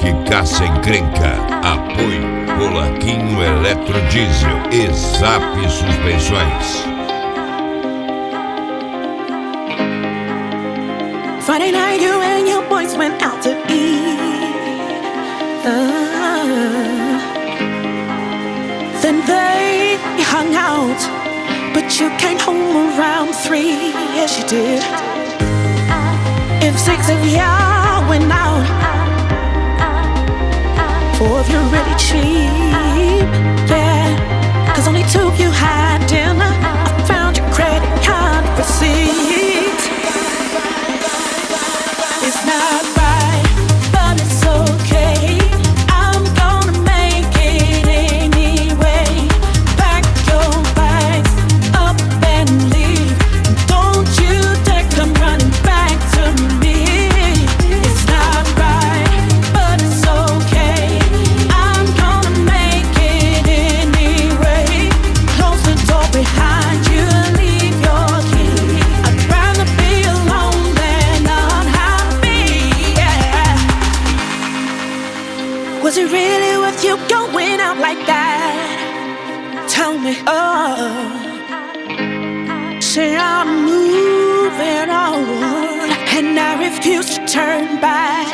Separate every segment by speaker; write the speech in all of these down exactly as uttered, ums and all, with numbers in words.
Speaker 1: que caça encrenca. Apoio Polaquinho Eletrodiesel e Zap Suspensões.
Speaker 2: Friday night, you and your boys went out to eat. Uh, then they hung out, but you came home around three. Yes, you did. If six of y'all went out, four of you really cheap. Yeah, cause only two of you had dinner. I found your credit card receipt. It's not right, but it's okay. I'm gonna make it anyway. Pack your bags up and leave. Don't you dare come running back to me. It's not right, but it's okay. I'm gonna make it anyway. Close the door behind you, leave your key. I'd rather be alone than unhappy. Was it really worth you going out like that? Tell me, oh. Say I'm moving on, and I refuse to turn back.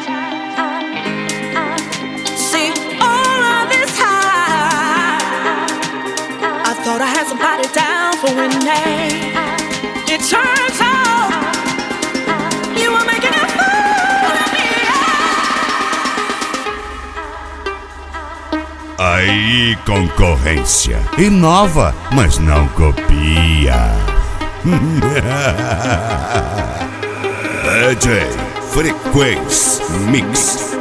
Speaker 2: See, all of this time, I thought I had somebody down for winning. It turns out you were making a fool of me.
Speaker 1: Aí, concorrência. Inova, mas não copia. D J Frequência Mix.